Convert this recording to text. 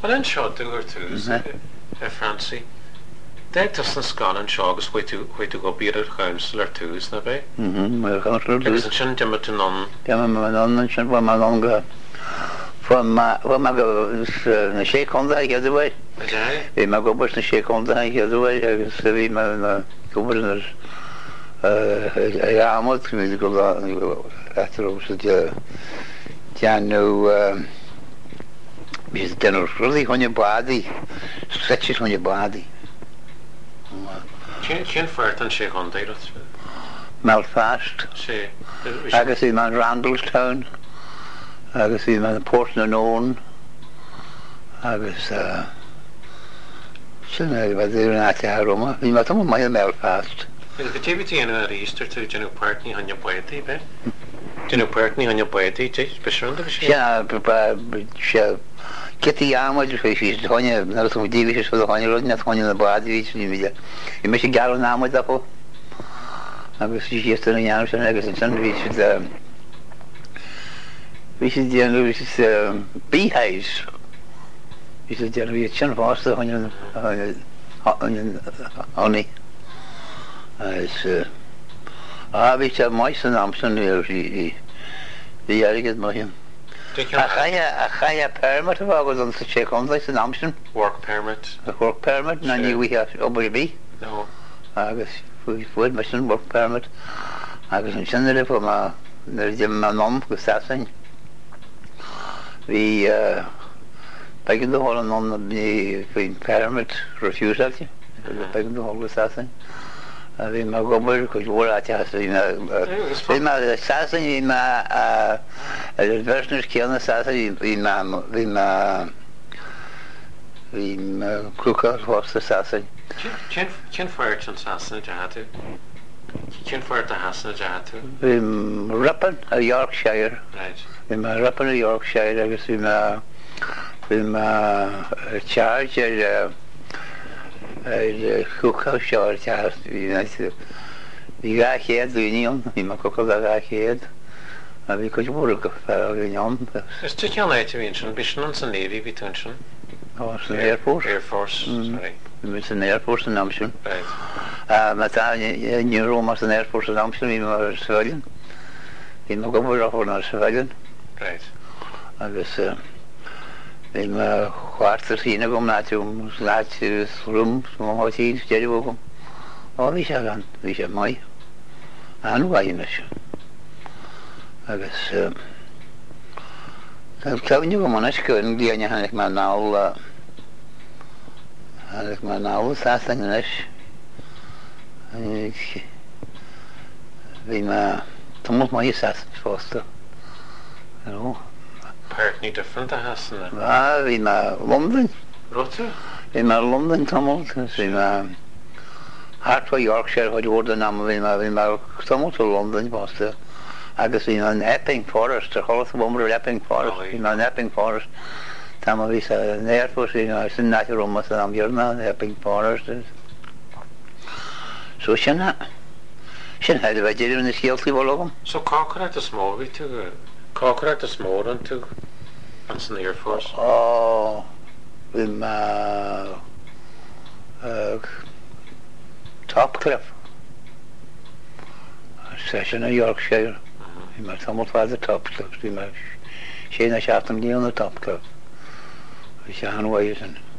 Well, in short, do her too, Francie. They just in Scotland, Shawgus, way to go beat out council or twos, na be? Well, council or twos. Because in Dimmet and on. Dimmet and Shin, when my longer. From my go, the shake on that, the way. Okay. My go was the shake on that, the way. I can see my governors. I'm not going to go after all, so Janu. Is dinner really on your body, stretches on your body. Chin fart and shake on day, Belfast. I can see man Randallstown. I can see man Portland Owen. I was but they're not at Roma. You must have my Belfast. The activity in our Easter to Janu Party on your poetry, be? Janu Party on your poetry, special. Yeah, Kitty Yama, she's Tonya, not some divisions for the honey, not Tonya the body. You make a gallon now with the whole. I was just in Yanos and Eggerson, we should beehives. We should generate chin faster on honey. We have mice and Amson here, the Yarrigan Mohian. A permit of ours on the check on this in Amsterdam. Work permit. A work permit, and we have OBB. No. I guess we would mission work permit. I guess in Chandler for my mum, Gustafson. We begged the whole on the permit refusal. Begged the whole Gustafson. We may go more because we're at us. We may assassin. We may adversaries kill an assassin. We may cook out horse assassin. Chin fire an assassin jahatu. Chin fire the assassin jahatu. We Ripon, a Yorkshire. Right. We may Ripon, a Yorkshire. I guess we may charge cookhouse short has the guy here the union in my cook that here because work union it's just your night to mention Bishop and Navy detention. Oh, it's an Air Force. Sorry. It's an Air Force in Amsterdam. Right. But in Rome was an Air Force in Amsterdam, we were civilian. In my government of a civilian. Right. I was in quarter scene of them, not to room, some hotels, Jerry Wogan. Oh, we shall my and why in it. I guess, I'm telling you, I'm on a school, and the other hand, my now, that's thing in this. We may, some of my assassins foster, you know. Partly different to Hassan. In London. Rotter? In London, tumult. In Hartford, Yorkshire, what you order now, in tumult to London, was the. I guess in an Epping Forest, the whole woman of Epping Forest, in an Epping Forest. Tamavis, an Air Force, it's in that room, and I'm here now, Epping Forest. So, she had a vegetarian in the guilty all of them. So, Cocker the small, we took Cocker the small one too. That's in the Air Force. Oh, in Topcliffe. Session in Yorkshire. He might almost have the Topcliffe. He might Shane Shafton on the Topcliffe. Which I know why isn't.